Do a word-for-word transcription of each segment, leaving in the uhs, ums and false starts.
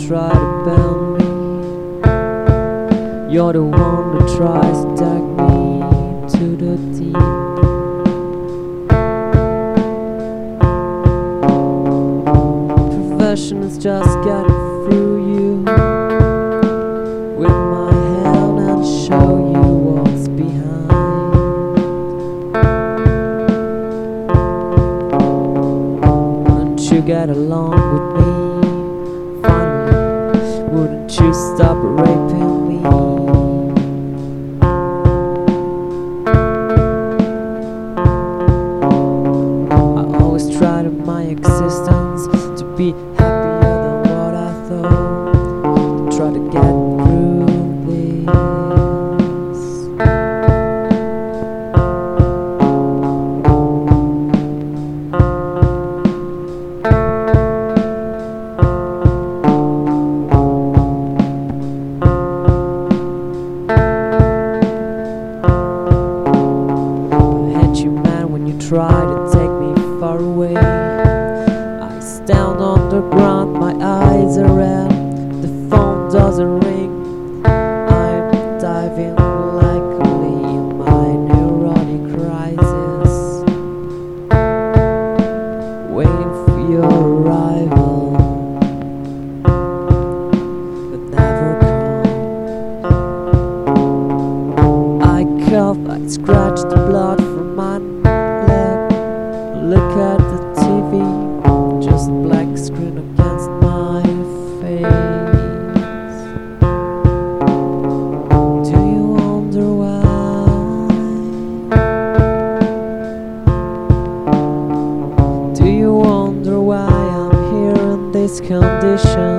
try to bend me. You're the one that tries to tag me to the deep. Professionals just getting through you with my hand and show you what's behind. Wouldn't you get along with me? Finally, wouldn't you stop raping me? I always tried in my existence to be happier than what I thought. Try to get through this. I hate you, man, when you try to take me far away. I stand on the ground, my eyes are red. The phone doesn't ring. I'm diving likely in my neurotic crisis, waiting for your arrival, but never come. I cough, I scratch the blood from my leg. Look at the T V, just black screen against my face. Do you wonder why? Do you wonder why I'm here in this condition?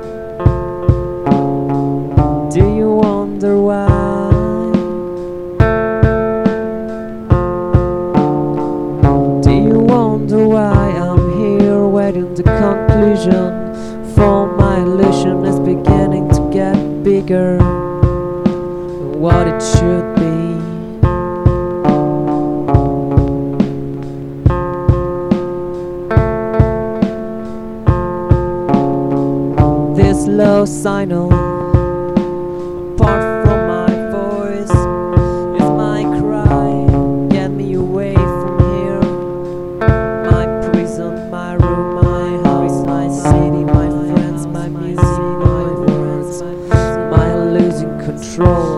Do you wonder why? Do you wonder why I'm here waiting the conclusion? For my illusion is beginning to get bigger than what it should be. This low signal, apart from my voice, is my cry. Get me away from here. My prison, my room, my house, my city, my friends, my music, my words, my losing control.